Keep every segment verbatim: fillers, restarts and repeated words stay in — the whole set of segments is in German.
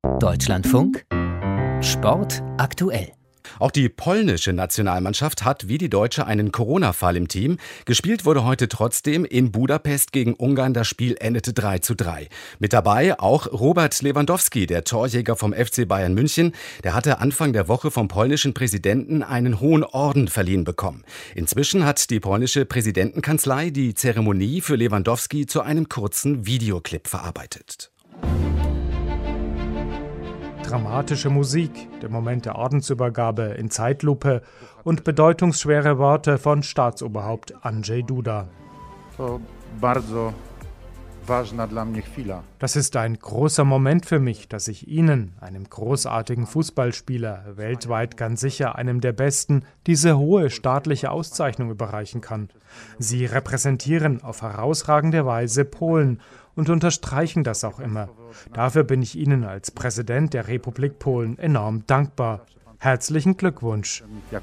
Deutschlandfunk Sport aktuell. Auch die polnische Nationalmannschaft hat wie die deutsche einen Corona-Fall im Team. Gespielt wurde heute trotzdem in Budapest gegen Ungarn. Das Spiel endete drei zu drei. Mit dabei auch Robert Lewandowski, der Torjäger vom F C Bayern München. Der hatte Anfang der Woche vom polnischen Präsidenten einen hohen Orden verliehen bekommen. Inzwischen hat die polnische Präsidentenkanzlei die Zeremonie für Lewandowski zu einem kurzen Videoclip verarbeitet. Dramatische Musik, der Moment der Ordensübergabe in Zeitlupe und bedeutungsschwere Worte von Staatsoberhaupt Andrzej Duda. Das ist ein großer Moment für mich, dass ich Ihnen, einem großartigen Fußballspieler, weltweit ganz sicher einem der besten, diese hohe staatliche Auszeichnung überreichen kann. Sie repräsentieren auf herausragende Weise Polen und unterstreichen das auch immer. Dafür bin ich Ihnen als Präsident der Republik Polen enorm dankbar. Herzlichen Glückwunsch.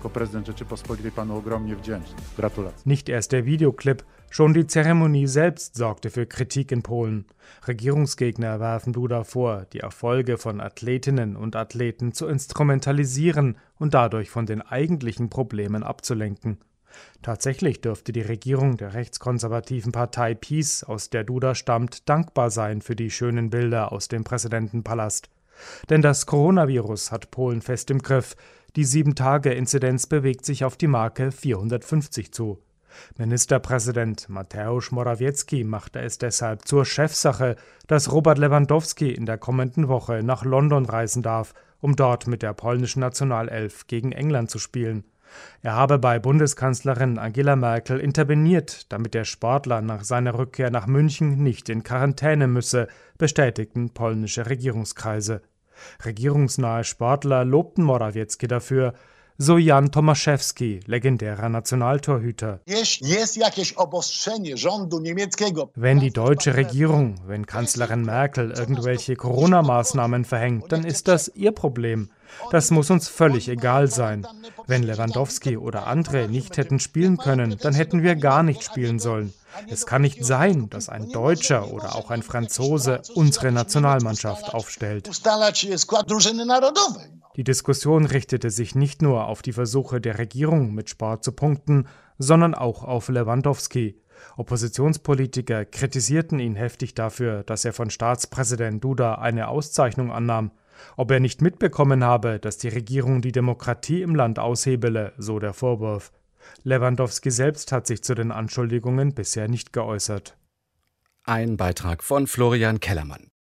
Nicht erst der Videoclip, schon die Zeremonie selbst sorgte für Kritik in Polen. Regierungsgegner werfen Duda vor, die Erfolge von Athletinnen und Athleten zu instrumentalisieren und dadurch von den eigentlichen Problemen abzulenken. Tatsächlich dürfte die Regierung der rechtskonservativen Partei PiS, aus der Duda stammt, dankbar sein für die schönen Bilder aus dem Präsidentenpalast. Denn das Coronavirus hat Polen fest im Griff. Die sieben-Tage-Inzidenz bewegt sich auf die Marke vierhundertfünfzig zu. Ministerpräsident Mateusz Morawiecki machte es deshalb zur Chefsache, dass Robert Lewandowski in der kommenden Woche nach London reisen darf, um dort mit der polnischen Nationalelf gegen England zu spielen. Er habe bei Bundeskanzlerin Angela Merkel interveniert, damit der Sportler nach seiner Rückkehr nach München nicht in Quarantäne müsse, bestätigten polnische Regierungskreise. Regierungsnahe Sportler lobten Morawiecki dafür, so Jan Tomaszewski, legendärer Nationaltorhüter. Wenn die deutsche Regierung, wenn Kanzlerin Merkel irgendwelche Corona-Maßnahmen verhängt, dann ist das ihr Problem. Das muss uns völlig egal sein. Wenn Lewandowski oder andere nicht hätten spielen können, dann hätten wir gar nicht spielen sollen. Es kann nicht sein, dass ein Deutscher oder auch ein Franzose unsere Nationalmannschaft aufstellt. Die Diskussion richtete sich nicht nur auf die Versuche der Regierung, mit Sport zu punkten, sondern auch auf Lewandowski. Oppositionspolitiker kritisierten ihn heftig dafür, dass er von Staatspräsident Duda eine Auszeichnung annahm. Ob er nicht mitbekommen habe, dass die Regierung die Demokratie im Land aushebele, so der Vorwurf. Lewandowski selbst hat sich zu den Anschuldigungen bisher nicht geäußert. Ein Beitrag von Florian Kellermann.